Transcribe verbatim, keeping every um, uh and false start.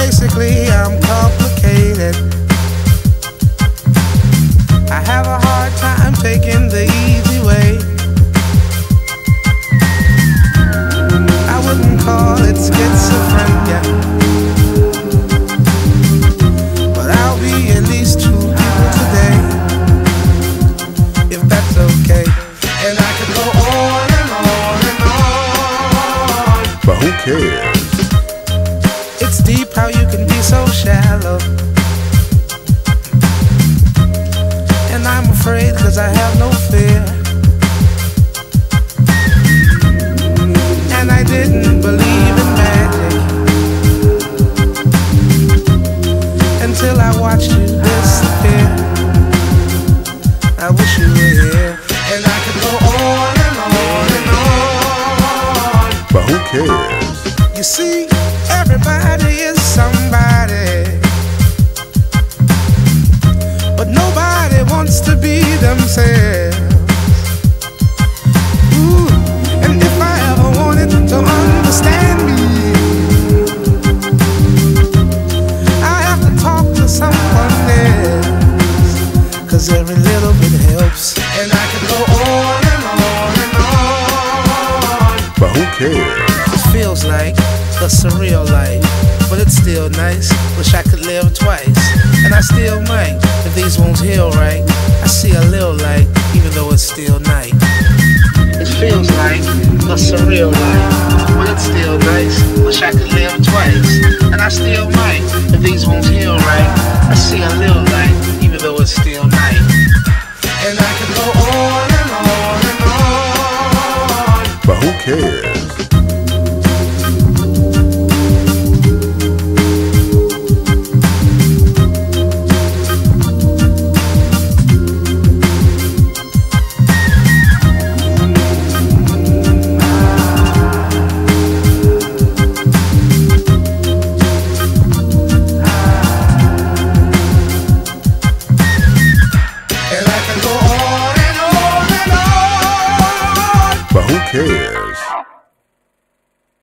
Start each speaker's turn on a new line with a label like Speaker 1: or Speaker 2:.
Speaker 1: Basically, I'm complicated. I have a hard time taking the easy way. I wouldn't call it schizophrenia, but I'll be at least two people today, if that's okay. And I could go on and on and on,
Speaker 2: but who cares?
Speaker 1: It's deep how you can be so shallow. And I'm afraid cause I have no fear. And I didn't believe in magic until I watched you disappear. I wish you were here. And I could go on and on and on,
Speaker 2: but who cares?
Speaker 1: You see, everybody is somebody, but nobody wants to be themselves. Ooh, and if I ever wanted to understand me, I have to talk to someone else, cause every little bit helps. And I could go on and on and on,
Speaker 2: but who cares?
Speaker 1: It feels like a surreal life, but it's still nice. Wish I could live twice, and I still might. If these wounds heal right, I see a little light, even though it's still night. It feels like a surreal life, but it's still nice. Wish I could live twice, and I still might. If these wounds heal right, I see a little light, even though it's still night. And I could go on and on and on,
Speaker 2: but who cares? But who cares?